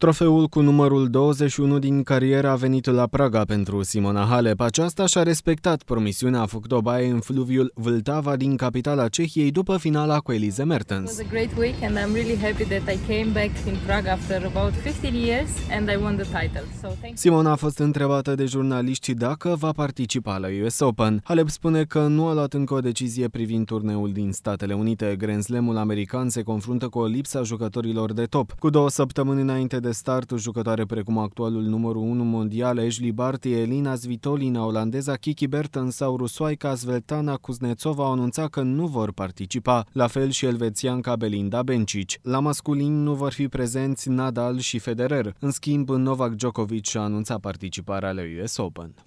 Trofeul cu numărul 21 din carieră a venit la Praga pentru Simona Halep. Aceasta și-a respectat promisiunea făcut-o baie în fluviul Vltava din capitala Cehiei după finala cu Elise Mertens. Simona a fost întrebată de jurnaliști dacă va participa la US Open. Halep spune că nu a luat încă o decizie privind turneul din Statele Unite. Grand Slam-ul american se confruntă cu o lipsă a jucătorilor de top. Cu 2 săptămâni înainte de start, jucătoare precum actualul numărul 1 mondial Ashley Barty, Elina Svitolina, olandeza Kiki Bertens sau rusoaica Svetlana Kuznetsova au anunțat că nu vor participa, la fel și elvețianca Belinda Bencic. La masculin nu vor fi prezenți Nadal și Federer. În schimb, Novak Djokovic a anunțat participarea la US Open.